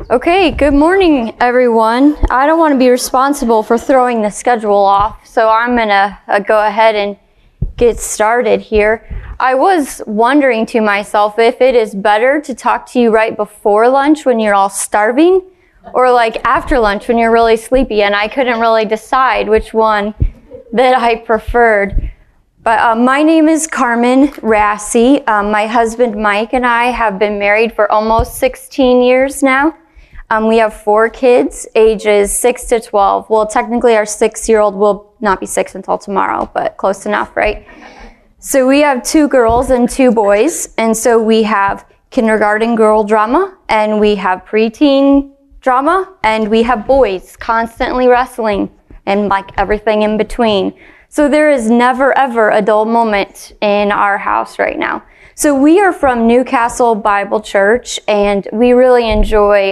Okay, good morning, everyone. I don't want to be responsible for throwing the schedule off, so I'm going to go ahead and get started here. I was wondering to myself if it is better to talk to you right before lunch when you're all starving, or like after lunch when you're really sleepy, and I couldn't really decide which one that I preferred. But my name is Carmen Rassi. My husband Mike and I have been married for almost 16 years now. We have 4 kids, ages 6 to 12. Well, technically our 6-year-old will not be 6 until tomorrow, but close enough, right? So we have 2 girls and 2 boys. And so we have kindergarten girl drama, and we have preteen drama, and we have boys constantly wrestling and like everything in between. So there is never ever a dull moment in our house right now. So we are from Newcastle Bible Church, and we really enjoy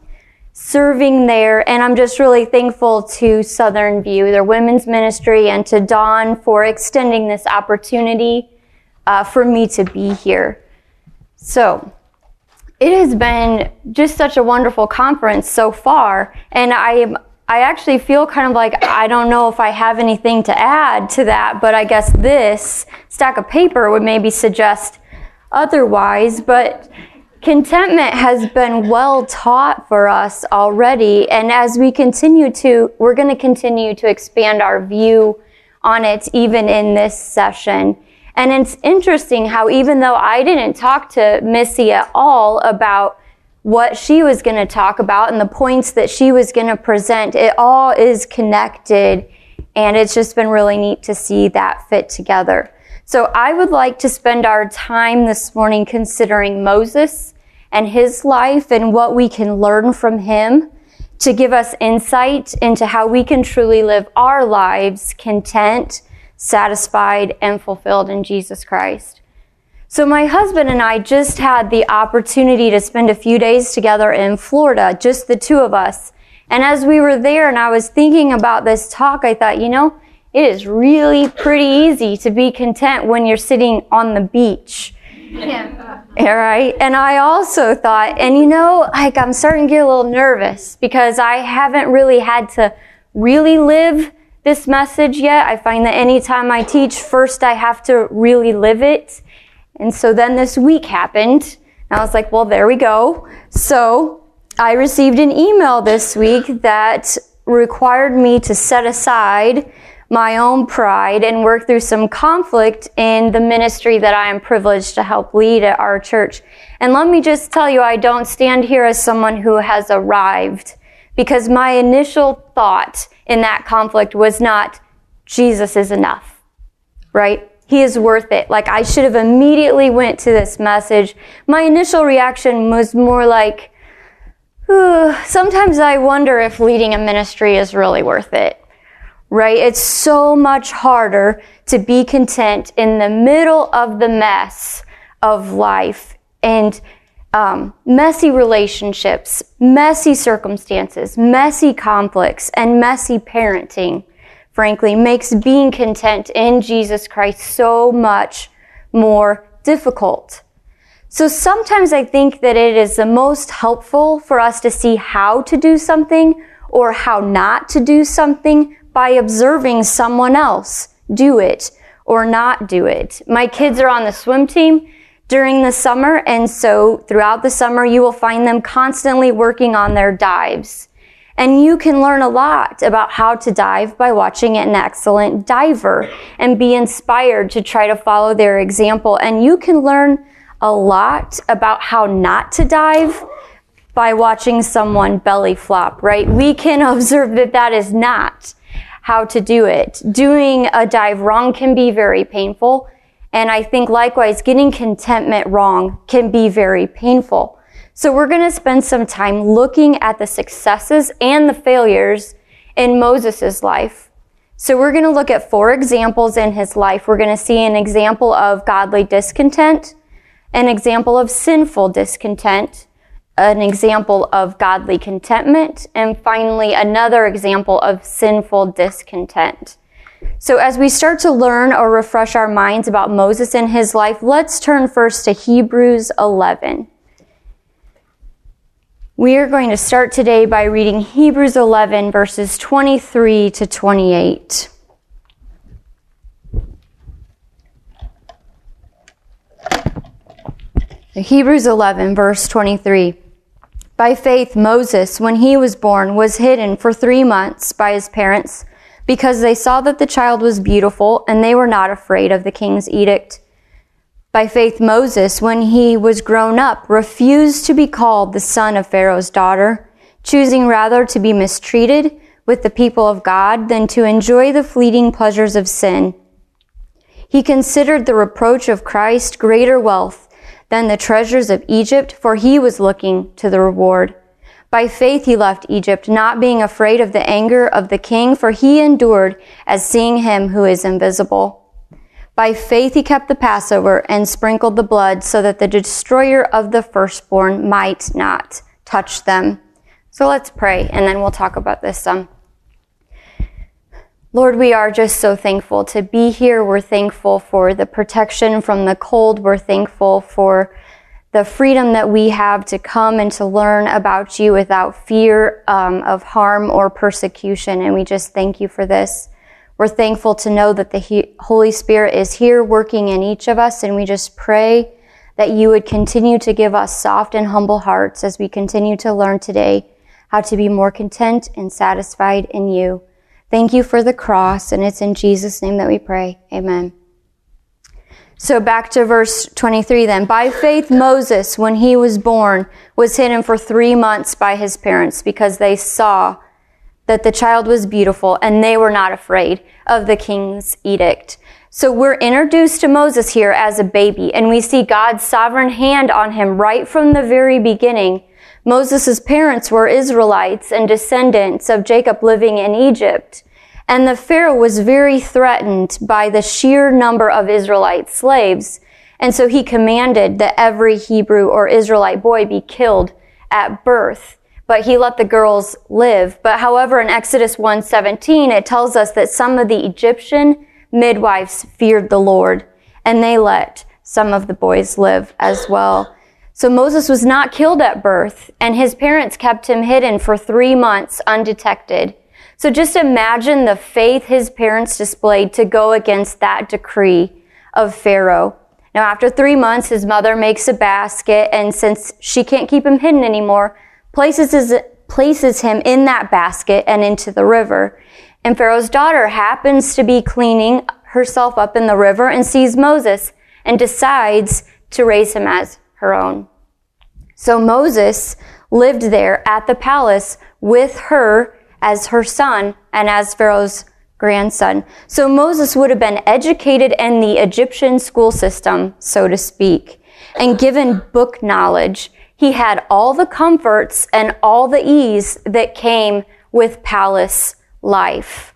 serving there, and I'm just really thankful to Southern View, their women's ministry, and to Dawn for extending this opportunity for me to be here. So it has been just such a wonderful conference so far, and I actually feel kind of like I don't know if I have anything to add to that, but I guess this stack of paper would maybe suggest otherwise, but contentment has been well taught for us already, and as we're going to continue to expand our view on it even in this session. And it's interesting how even though I didn't talk to Missy at all about what she was going to talk about and the points that she was going to present, it all is connected, and it's just been really neat to see that fit together. So I would like to spend our time this morning considering Moses and his life and what we can learn from him to give us insight into how we can truly live our lives content, satisfied, and fulfilled in Jesus Christ. So my husband and I just had the opportunity to spend a few days together in Florida, just the 2 of us. And as we were there and I was thinking about this talk, I thought, it is really pretty easy to be content when you're sitting on the beach. Yeah. All right. And I also thought, I'm starting to get a little nervous because I haven't really had to really live this message yet. I find that anytime I teach, first I have to really live it. And so then this week happened. And I was like, well, there we go. So I received an email this week that required me to set aside my own pride and work through some conflict in the ministry that I am privileged to help lead at our church. And let me just tell you, I don't stand here as someone who has arrived, because my initial thought in that conflict was not, Jesus is enough, right? He is worth it. Like, I should have immediately went to this message. My initial reaction was more like, sometimes I wonder if leading a ministry is really worth it. Right? It's so much harder to be content in the middle of the mess of life and messy relationships, messy circumstances, messy conflicts, and messy parenting, frankly, makes being content in Jesus Christ so much more difficult. So sometimes I think that it is the most helpful for us to see how to do something or how not to do something by observing someone else do it or not do it. My kids are on the swim team during the summer, and so throughout the summer you will find them constantly working on their dives. And you can learn a lot about how to dive by watching an excellent diver and be inspired to try to follow their example. And you can learn a lot about how not to dive by watching someone belly flop, right? We can observe that that is not how to do it. Doing a dive wrong can be very painful. And I think likewise, getting contentment wrong can be very painful. So we're going to spend some time looking at the successes and the failures in Moses' life. So we're going to look at 4 examples in his life. We're going to see an example of godly discontent, an example of sinful discontent, an example of godly contentment, and finally another example of sinful discontent. So as we start to learn or refresh our minds about Moses and his life, let's turn first to Hebrews 11. We are going to start today by reading Hebrews 11, verses 23 to 28. Hebrews 11, verse 23. By faith, Moses, when he was born, was hidden for 3 months by his parents because they saw that the child was beautiful and they were not afraid of the king's edict. By faith, Moses, when he was grown up, refused to be called the son of Pharaoh's daughter, choosing rather to be mistreated with the people of God than to enjoy the fleeting pleasures of sin. He considered the reproach of Christ greater wealth than the treasures of Egypt, for he was looking to the reward. By faith he left Egypt, not being afraid of the anger of the king, for he endured as seeing him who is invisible. By faith he kept the Passover and sprinkled the blood so that the destroyer of the firstborn might not touch them. So let's pray, and then we'll talk about this some. Lord, we are just so thankful to be here. We're thankful for the protection from the cold. We're thankful for the freedom that we have to come and to learn about you without fear of harm or persecution. And we just thank you for this. We're thankful to know that the Holy Spirit is here working in each of us, and we just pray that you would continue to give us soft and humble hearts as we continue to learn today how to be more content and satisfied in you. Thank you for the cross, and it's in Jesus' name that we pray. Amen. So back to verse 23 then. By faith, Moses, when he was born, was hidden for 3 months by his parents because they saw that the child was beautiful, and they were not afraid of the king's edict. So we're introduced to Moses here as a baby, and we see God's sovereign hand on him right from the very beginning. Moses' parents were Israelites and descendants of Jacob living in Egypt, and the Pharaoh was very threatened by the sheer number of Israelite slaves, and so he commanded that every Hebrew or Israelite boy be killed at birth. But he let the girls live. But however, in Exodus 1:17, it tells us that some of the Egyptian midwives feared the Lord, and they let some of the boys live as well. So Moses was not killed at birth, and his parents kept him hidden for 3 months undetected. So just imagine the faith his parents displayed to go against that decree of Pharaoh. Now, after 3 months, his mother makes a basket, and since she can't keep him hidden anymore, places him in that basket and into the river. And Pharaoh's daughter happens to be cleaning herself up in the river and sees Moses and decides to raise him as her own. So Moses lived there at the palace with her as her son and as Pharaoh's grandson. So Moses would have been educated in the Egyptian school system, so to speak, and given book knowledge. He had all the comforts and all the ease that came with palace life.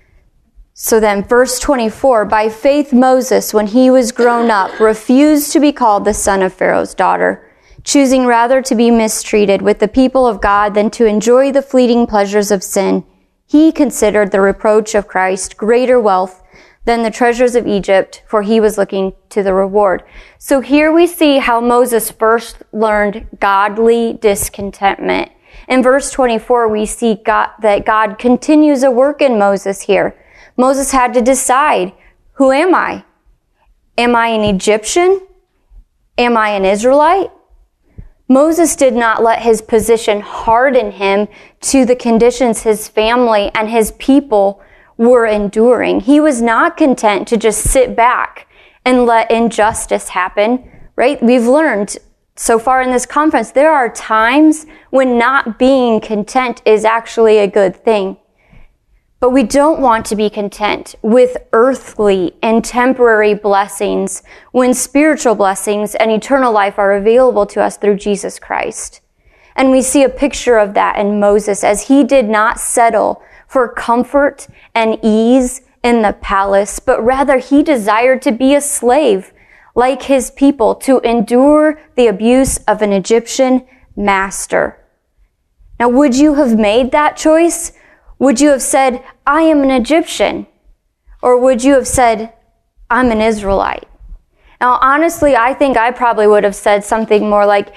So then, verse 24, by faith Moses, when he was grown up, refused to be called the son of Pharaoh's daughter, choosing rather to be mistreated with the people of God than to enjoy the fleeting pleasures of sin. He considered the reproach of Christ greater wealth than the treasures of Egypt, for he was looking to the reward. So here we see how Moses first learned godly discontentment. In verse 24, we see that God continues a work in Moses here. Moses had to decide, who am I? Am I an Egyptian? Am I an Israelite? Moses did not let his position harden him to the conditions his family and his people were enduring. He was not content to just sit back and let injustice happen, right? We've learned so far in this conference, there are times when not being content is actually a good thing. But we don't want to be content with earthly and temporary blessings when spiritual blessings and eternal life are available to us through Jesus Christ. And we see a picture of that in Moses as he did not settle for comfort and ease in the palace, but rather he desired to be a slave like his people, to endure the abuse of an Egyptian master. Now, would you have made that choice? Would you have said, I am an Egyptian? Or would you have said, I'm an Israelite? Now, honestly, I think I probably would have said something more like,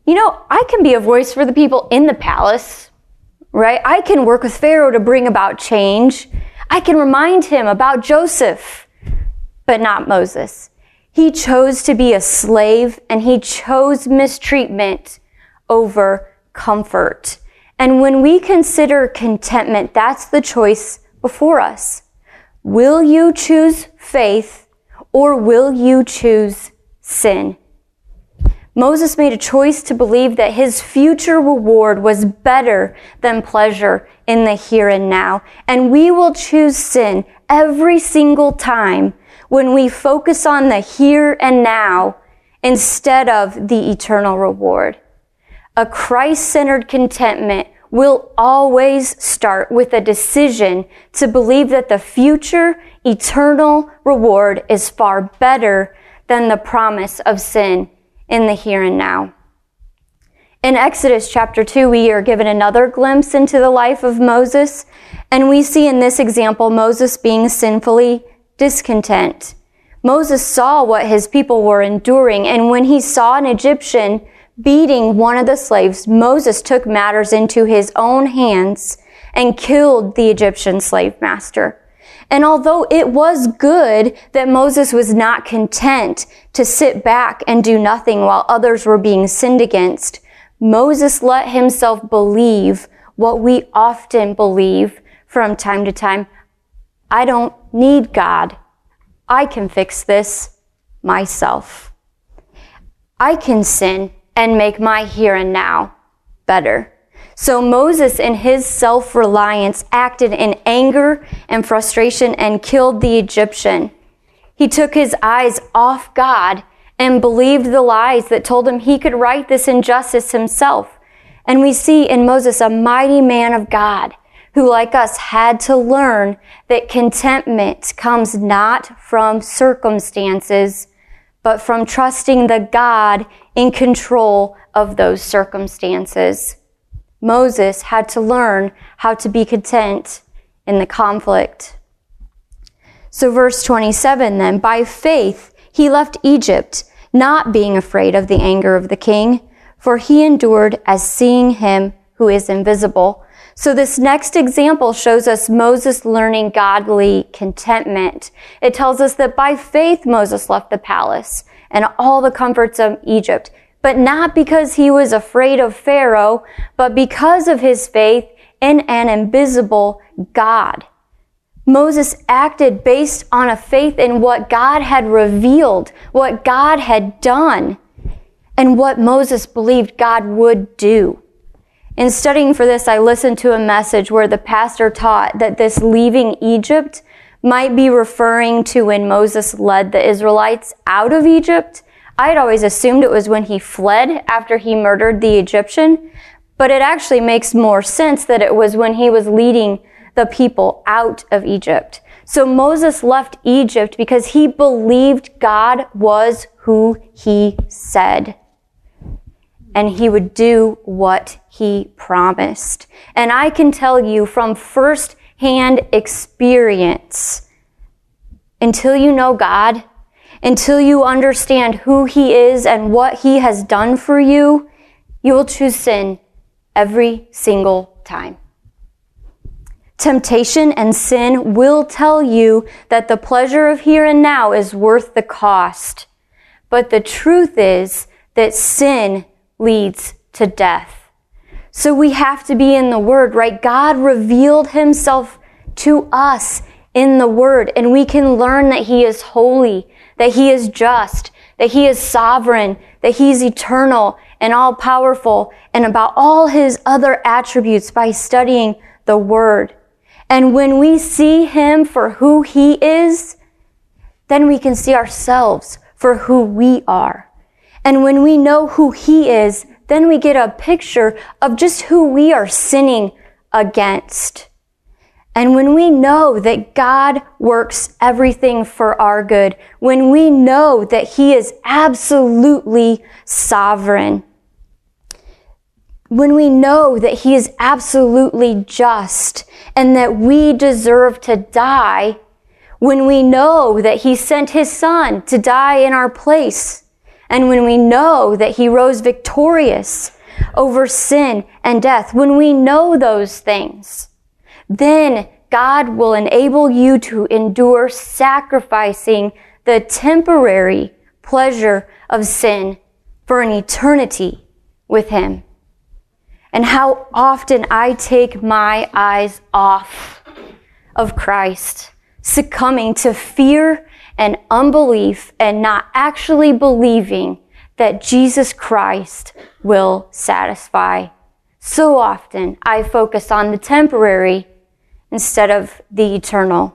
I can be a voice for the people in the palace, right? I can work with Pharaoh to bring about change. I can remind him about Joseph, but not Moses. He chose to be a slave, and he chose mistreatment over comfort. And when we consider contentment, that's the choice before us. Will you choose faith, or will you choose sin? Moses made a choice to believe that his future reward was better than pleasure in the here and now. And we will choose sin every single time when we focus on the here and now instead of the eternal reward. A Christ-centered contentment will always start with a decision to believe that the future eternal reward is far better than the promise of sin in the here and now. In Exodus chapter 2, we are given another glimpse into the life of Moses, and we see in this example Moses being sinfully discontent. Moses saw what his people were enduring, and when he saw an Egyptian beating one of the slaves, Moses took matters into his own hands and killed the Egyptian slave master. And although it was good that Moses was not content to sit back and do nothing while others were being sinned against, Moses let himself believe what we often believe from time to time. I don't need God. I can fix this myself. I can sin and make my here and now better. So Moses, in his self-reliance, acted in anger and frustration and killed the Egyptian. He took his eyes off God and believed the lies that told him he could right this injustice himself. And we see in Moses a mighty man of God who, like us, had to learn that contentment comes not from circumstances, but from trusting the God in control of those circumstances. Moses had to learn how to be content in the conflict. So verse 27 then, by faith he left Egypt, not being afraid of the anger of the king, for he endured as seeing him who is invisible. So this next example shows us Moses learning godly contentment. It tells us that by faith Moses left the palace and all the comforts of Egypt, but not because he was afraid of Pharaoh, but because of his faith in an invisible God. Moses acted based on a faith in what God had revealed, what God had done, and what Moses believed God would do. In studying for this, I listened to a message where the pastor taught that this leaving Egypt might be referring to when Moses led the Israelites out of Egypt. I had always assumed it was when he fled after he murdered the Egyptian, but it actually makes more sense that it was when he was leading the people out of Egypt. So Moses left Egypt because he believed God was who he said, and he would do what he promised. And I can tell you from first-hand experience, until you know God, until you understand who he is and what he has done for you, you will choose sin every single time. Temptation and sin will tell you that the pleasure of here and now is worth the cost. But the truth is that sin leads to death. So we have to be in the Word, right? God revealed himself to us in the Word, and we can learn that he is holy, that he is just, that he is sovereign, that he's eternal and all-powerful, and about all his other attributes by studying the Word. And when we see him for who he is, then we can see ourselves for who we are. And when we know who he is, then we get a picture of just who we are sinning against. And when we know that God works everything for our good, when we know that he is absolutely sovereign, when we know that he is absolutely just and that we deserve to die, when we know that he sent his son to die in our place, and when we know that he rose victorious over sin and death, when we know those things, then God will enable you to endure sacrificing the temporary pleasure of sin for an eternity with him. And how often I take my eyes off of Christ, succumbing to fear and unbelief and not actually believing that Jesus Christ will satisfy. So often I focus on the temporary instead of the eternal.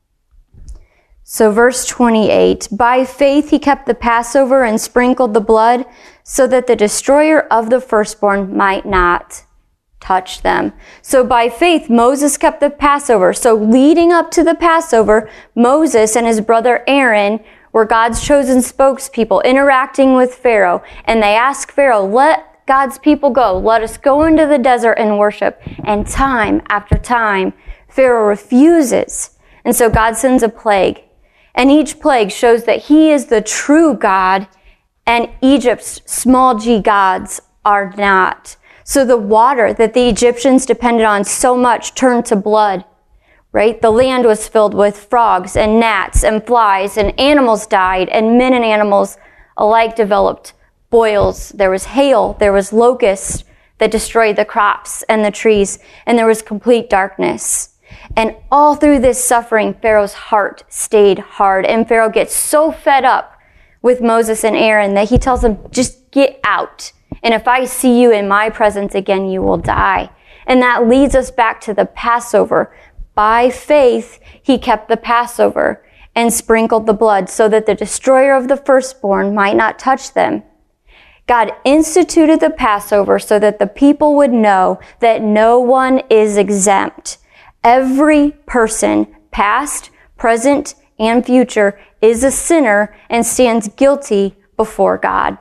So verse 28, by faith he kept the Passover and sprinkled the blood so that the destroyer of the firstborn might not touch them. So by faith, Moses kept the Passover. So leading up to the Passover, Moses and his brother Aaron were God's chosen spokespeople interacting with Pharaoh. And they asked Pharaoh, let God's people go. Let us go into the desert and worship. And time after time, Pharaoh refuses. And so God sends a plague. And each plague shows that he is the true God and Egypt's small g gods are not. So the water that the Egyptians depended on so much turned to blood, right? The land was filled with frogs and gnats and flies, and animals died, and men and animals alike developed boils. There was hail, there was locusts that destroyed the crops and the trees, and there was complete darkness. And all through this suffering, Pharaoh's heart stayed hard, and Pharaoh gets so fed up with Moses and Aaron that he tells them, just get out. And if I see you in my presence again, you will die. And that leads us back to the Passover. By faith, he kept the Passover and sprinkled the blood so that the destroyer of the firstborn might not touch them. God instituted the Passover so that the people would know that no one is exempt. Every person, past, present, and future, is a sinner and stands guilty before God,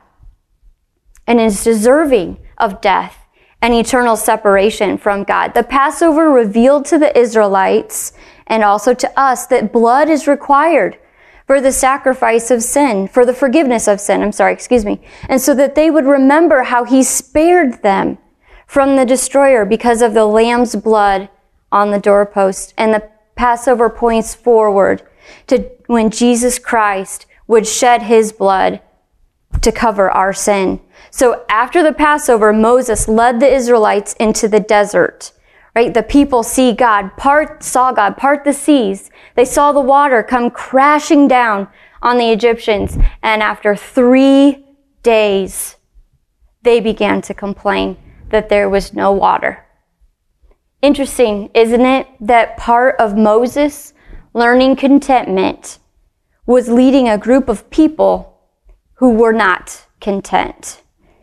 and is deserving of death and eternal separation from God. The Passover revealed to the Israelites and also to us that blood is required for the sacrifice of sin, for the forgiveness of sin, and so that they would remember how he spared them from the destroyer because of the lamb's blood on the doorpost. And the Passover points forward to when Jesus Christ would shed his blood to cover our sin. So after the Passover, Moses led the Israelites into the desert, right? The people saw God part the seas. They saw the water come crashing down on the Egyptians. And after 3 days, they began to complain that there was no water. Interesting, isn't it, that part of Moses learning contentment was leading a group of people who were not content.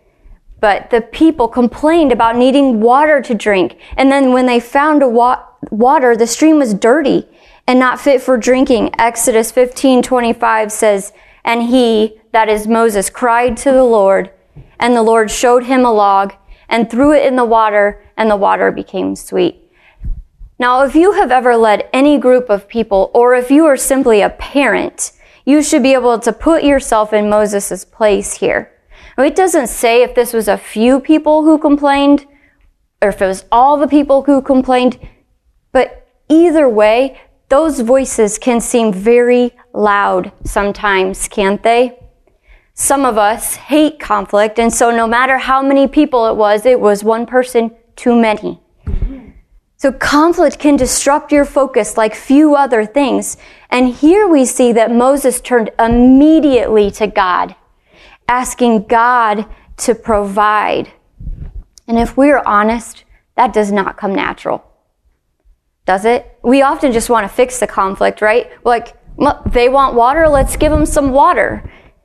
But the people complained about needing water to drink. And then when they found water, the stream was dirty and not fit for drinking. Exodus 15:25 says, and he, that is Moses, cried to the Lord, and the Lord showed him a log and threw it in the water, and the water became sweet. Now, if you have ever led any group of people, or if you are simply a parent, you should be able to put yourself in Moses' place here. Now, it doesn't say if this was a few people who complained, or if it was all the people who complained, but either way, those voices can seem very loud sometimes, can't they? Some of us hate conflict, and so no matter how many people it was one person too many. So conflict can disrupt your focus like few other things. And here we see that Moses turned immediately to God, asking God to provide. And if we're honest, that does not come natural. Does it? We often just want to fix the conflict, right? Like, they want water, let's give them some water.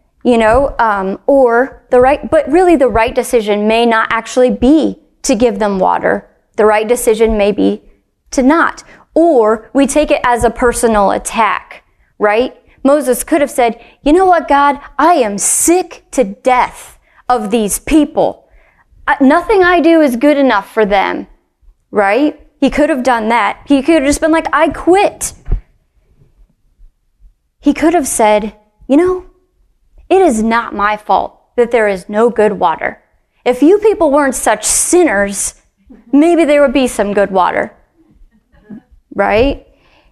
But really the right decision may not actually be to give them water. The right decision may be to not. Or we take it as a personal attack, right? Moses could have said, you know what, God, I am sick to death of these people. Nothing I do is good enough for them, right? He could have done that. He could have just been like, I quit. He could have said, it is not my fault that there is no good water. If you people weren't such sinners, maybe there would be some good water. Right?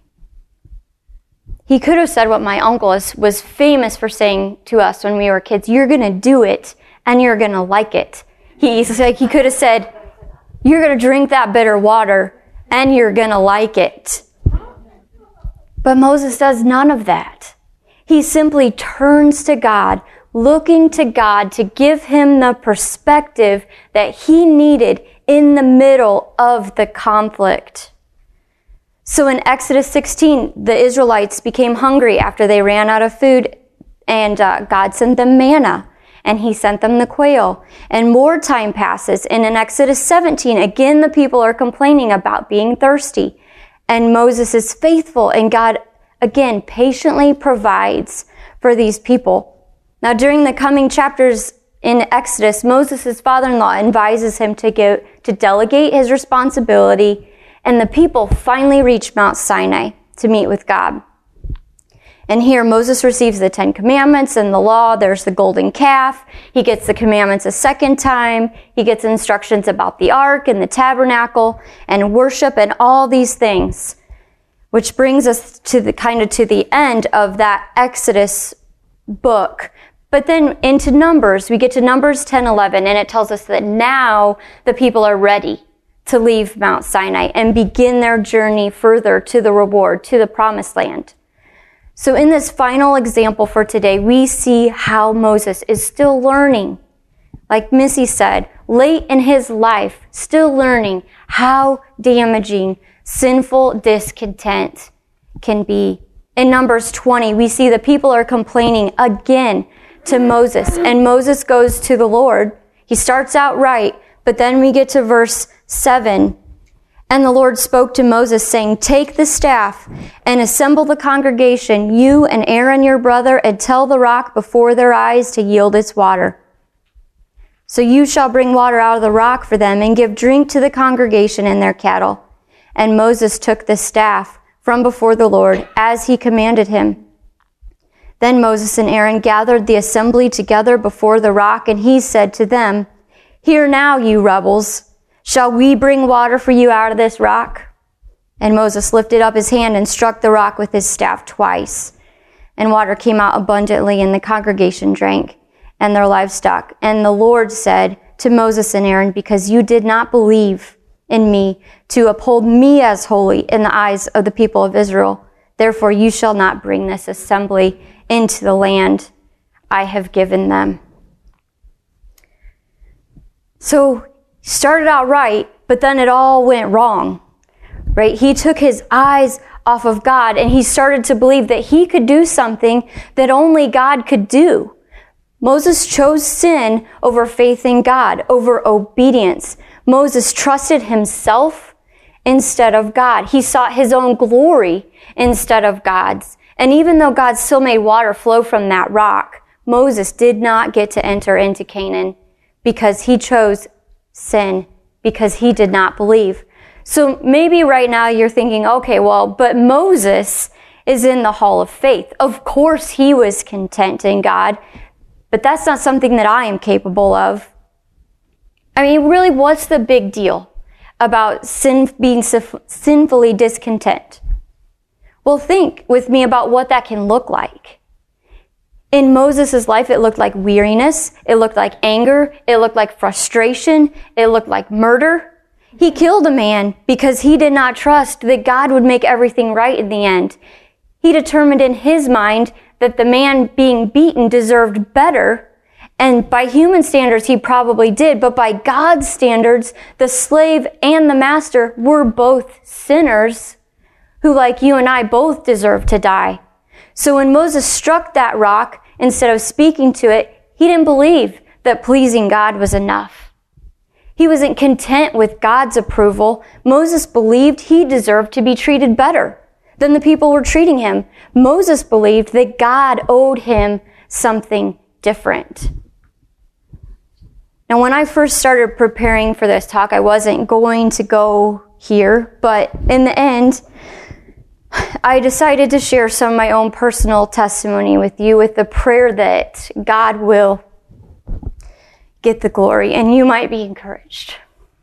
He could have said what my uncle was famous for saying to us when we were kids, you're going to do it and you're going to like it. He could have said, you're going to drink that bitter water and you're going to like it. But Moses does none of that. He simply turns to God, looking to God to give him the perspective that he needed in the middle of the conflict. So in Exodus 16, the Israelites became hungry after they ran out of food, and God sent them manna, and he sent them the quail. And more time passes, and in Exodus 17, again the people are complaining about being thirsty. And Moses is faithful, and God, again, patiently provides for these people. Now, during the coming chapters in Exodus, Moses' father-in-law advises him to delegate his responsibility, and the people finally reach Mount Sinai to meet with God. And here Moses receives the 10 commandments and the law. There's the golden calf. He gets the commandments a second time. He gets instructions about the ark and the tabernacle and worship and all these things, which brings us to the end of that Exodus book. But then into Numbers, we get to Numbers 10:11, and it tells us that now the people are ready to leave Mount Sinai and begin their journey further to the reward, to the promised land. So in this final example for today, we see how Moses is still learning. Like Missy said, late in his life, still learning how damaging sinful discontent can be. In Numbers 20, we see the people are complaining again to Moses, and Moses goes to the Lord. He starts out right, but then we get to verse 7. And the Lord spoke to Moses, saying, take the staff and assemble the congregation, you and Aaron your brother, and tell the rock before their eyes to yield its water. So you shall bring water out of the rock for them, and give drink to the congregation and their cattle. And Moses took the staff from before the Lord, as he commanded him. Then Moses and Aaron gathered the assembly together before the rock, and he said to them, hear now, you rebels, shall we bring water for you out of this rock? And Moses lifted up his hand and struck the rock with his staff twice. And water came out abundantly, and the congregation drank, and their livestock. And the Lord said to Moses and Aaron, because you did not believe in me to uphold me as holy in the eyes of the people of Israel, therefore you shall not bring this assembly into the land I have given them. So he started out right, but then it all went wrong, right? He took his eyes off of God, and he started to believe that he could do something that only God could do. Moses chose sin over faith in God, over obedience. Moses trusted himself instead of God. He sought his own glory instead of God's. And even though God still made water flow from that rock, Moses did not get to enter into Canaan because he chose sin, because he did not believe. So maybe right now you're thinking, okay, well, but Moses is in the hall of faith. Of course he was content in God, but that's not something that I am capable of. I mean, really, what's the big deal about being sinfully discontent? Well, think with me about what that can look like. In Moses' life, it looked like weariness, it looked like anger, it looked like frustration, it looked like murder. He killed a man because he did not trust that God would make everything right in the end. He determined in his mind that the man being beaten deserved better, and by human standards he probably did, but by God's standards, the slave and the master were both sinners who, like you and I, both deserve to die. So when Moses struck that rock, instead of speaking to it, he didn't believe that pleasing God was enough. He wasn't content with God's approval. Moses believed he deserved to be treated better than the people were treating him. Moses believed that God owed him something different. Now, when I first started preparing for this talk, I wasn't going to go here, but in the end, I decided to share some of my own personal testimony with you with the prayer that God will get the glory, and you might be encouraged.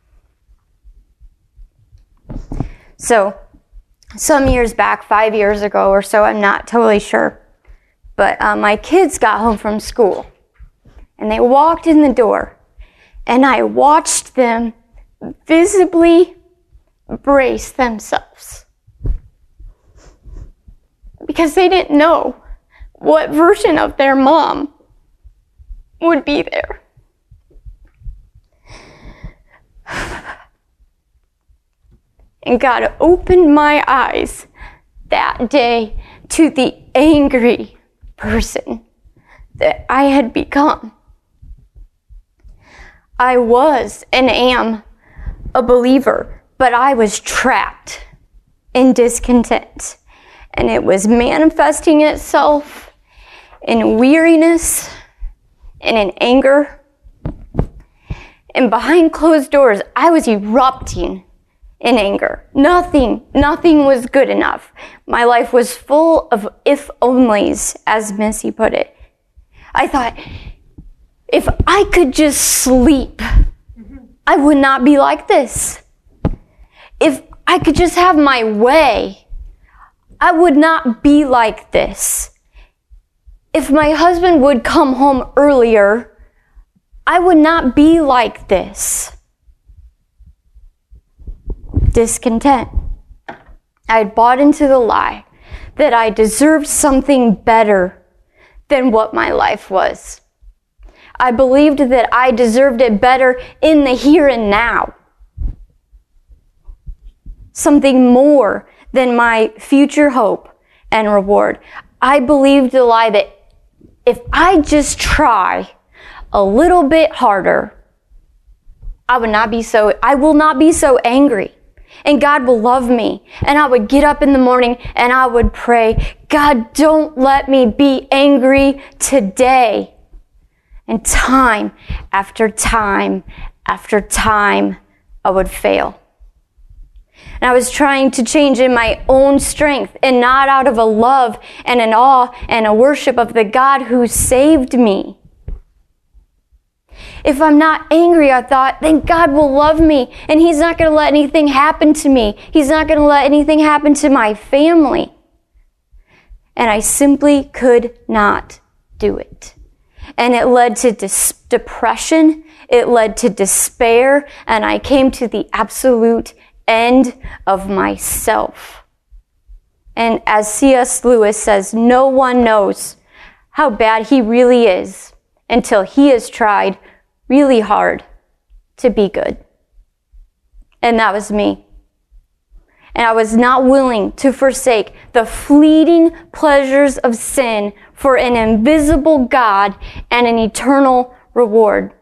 So, some years back, 5 years ago or so, I'm not totally sure, but my kids got home from school, and they walked in the door, and I watched them visibly brace themselves because they didn't know what version of their mom would be there. And God opened my eyes that day to the angry person that I had become. I was and am a believer, but I was trapped in discontent. And it was manifesting itself in weariness and in anger. And behind closed doors, I was erupting in anger. Nothing was good enough. My life was full of if-onlys, as Missy put it. I thought, if I could just sleep, I would not be like this. If I could just have my way, I would not be like this. If my husband would come home earlier, I would not be like this. Discontent. I had bought into the lie that I deserved something better than what my life was. I believed that I deserved it better in the here and now. Something more than my future hope and reward. I believed the lie that if I just try a little bit harder, I will not be so angry. And God will love me. And I would get up in the morning and I would pray, God, don't let me be angry today. And time after time after time, I would fail. And I was trying to change in my own strength and not out of a love and an awe and a worship of the God who saved me. If I'm not angry, I thought, then God will love me and He's not going to let anything happen to me. He's not going to let anything happen to my family. And I simply could not do it. And it led to depression. It led to despair. And I came to the absolute end of myself. And as C.S. Lewis says, no one knows how bad he really is until he has tried really hard to be good. And that was me. And I was not willing to forsake the fleeting pleasures of sin for an invisible God and an eternal reward.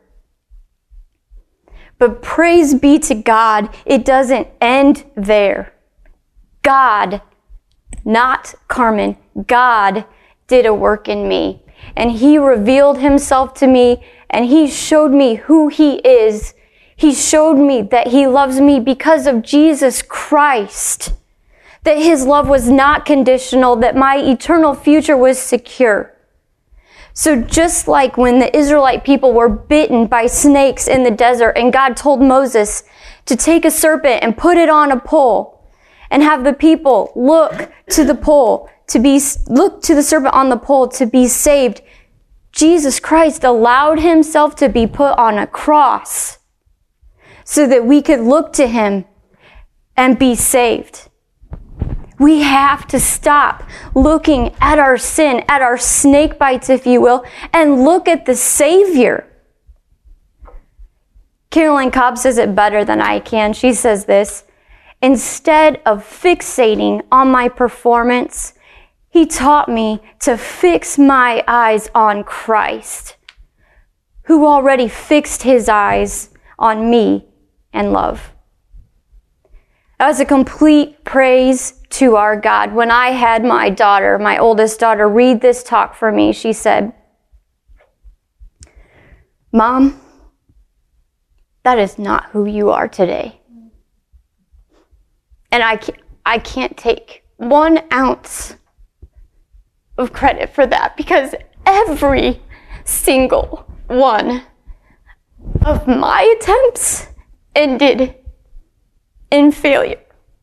But praise be to God, it doesn't end there. God, not Carmen, God did a work in me. And He revealed Himself to me, and He showed me who He is. He showed me that He loves me because of Jesus Christ. That His love was not conditional, that my eternal future was secure. So just like when the Israelite people were bitten by snakes in the desert, and God told Moses to take a serpent and put it on a pole, and have the people look to the serpent on the pole to be saved, Jesus Christ allowed Himself to be put on a cross so that we could look to Him and be saved. We have to stop looking at our sin, at our snake bites, if you will, and look at the Savior. Carolyn Cobb says it better than I can. She says this, instead of fixating on my performance, He taught me to fix my eyes on Christ, who already fixed His eyes on me and love. That was a complete praise to our God. When I had my daughter, my oldest daughter, read this talk for me, she said, Mom, that is not who you are today. And I can't take 1 ounce of credit for that, because every single one of my attempts ended in failure.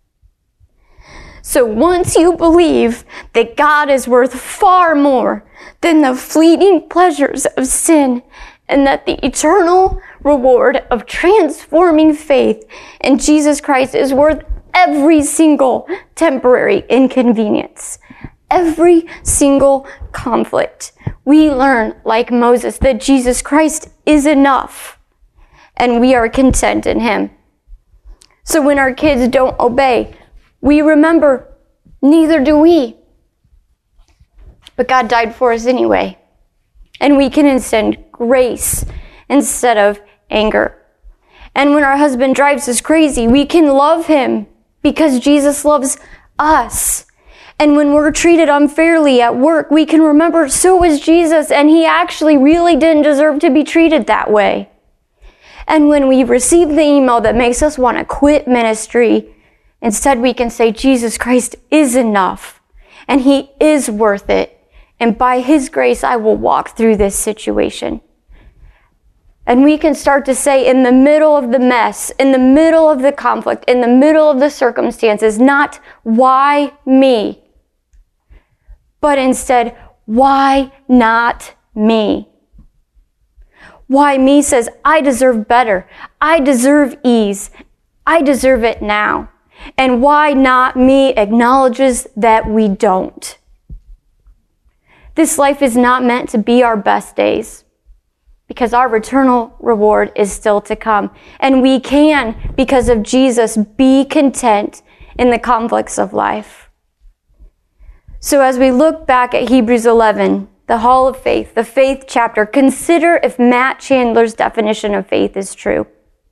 So once you believe that God is worth far more than the fleeting pleasures of sin, and that the eternal reward of transforming faith in Jesus Christ is worth every single temporary inconvenience, every single conflict, we learn, like Moses, that Jesus Christ is enough, and we are content in him. So when our kids don't obey, we remember, neither do we. But God died for us anyway. And we can extend grace instead of anger. And when our husband drives us crazy, we can love him because Jesus loves us. And when we're treated unfairly at work, we can remember so was Jesus, and he actually really didn't deserve to be treated that way. And when we receive the email that makes us want to quit ministry, instead we can say Jesus Christ is enough, and he is worth it. And by his grace, I will walk through this situation. And we can start to say, in the middle of the mess, in the middle of the conflict, in the middle of the circumstances, not why me, but instead, why not me? Why me says, I deserve better. I deserve ease. I deserve it now. And why not me acknowledges that we don't. This life is not meant to be our best days, because our eternal reward is still to come. And we can, because of Jesus, be content in the conflicts of life. So as we look back at Hebrews 11, the Hall of Faith, the faith chapter, consider if Matt Chandler's definition of faith is true.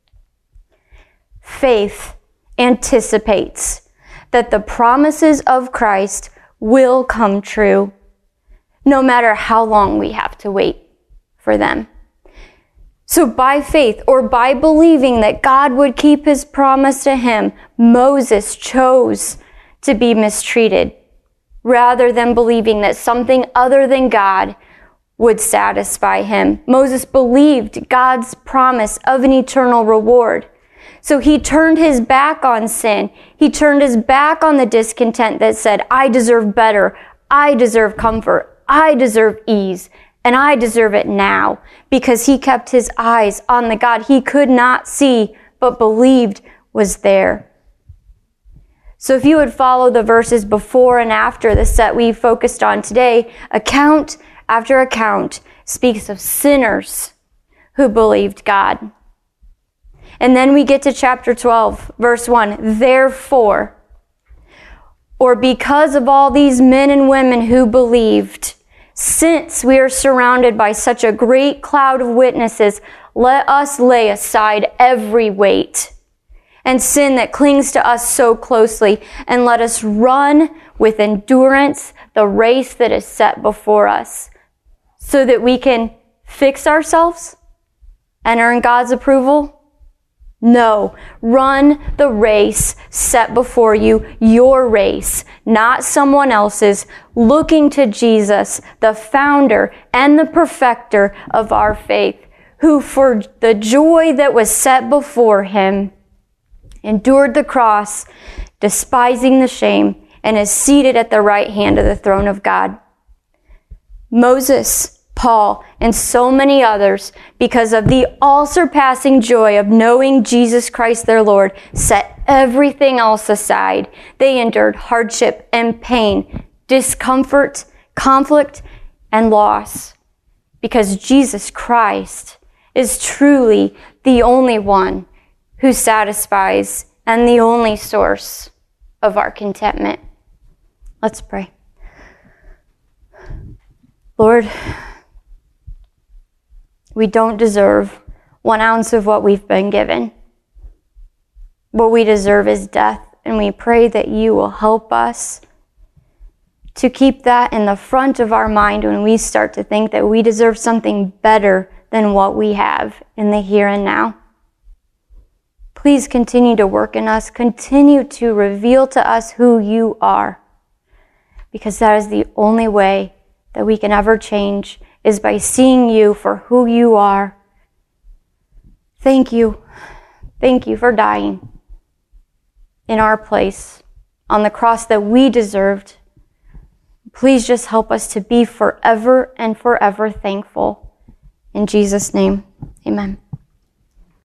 Faith anticipates that the promises of Christ will come true, no matter how long we have to wait for them. So by faith, or by believing that God would keep his promise to him, Moses chose to be mistreated, rather than believing that something other than God would satisfy him. Moses believed God's promise of an eternal reward. So he turned his back on sin. He turned his back on the discontent that said, I deserve better. I deserve comfort. I deserve ease, and I deserve it now, because he kept his eyes on the God he could not see but believed was there. So if you would follow the verses before and after the set we focused on today, account after account speaks of sinners who believed God. And then we get to chapter 12, verse 1, therefore, or because of all these men and women who believed, since we are surrounded by such a great cloud of witnesses, let us lay aside every weight and sin that clings to us so closely, and let us run with endurance the race that is set before us, so that we can fix ourselves and earn God's approval? No, run the race set before you, your race, not someone else's, looking to Jesus, the founder and the perfecter of our faith, who for the joy that was set before him endured the cross, despising the shame, and is seated at the right hand of the throne of God. Moses, Paul, and so many others, because of the all-surpassing joy of knowing Jesus Christ their Lord, set everything else aside. They endured hardship and pain, discomfort, conflict, and loss, because Jesus Christ is truly the only one who satisfies and the only source of our contentment. Let's pray. Lord, we don't deserve 1 ounce of what we've been given. What we deserve is death, and we pray that you will help us to keep that in the front of our mind when we start to think that we deserve something better than what we have in the here and now. Please continue to work in us. Continue to reveal to us who you are, because that is the only way that we can ever change, is by seeing you for who you are Thank you. Thank you for dying in our place on the cross that we deserved. Please just help us to be forever and forever thankful. In Jesus' name, amen.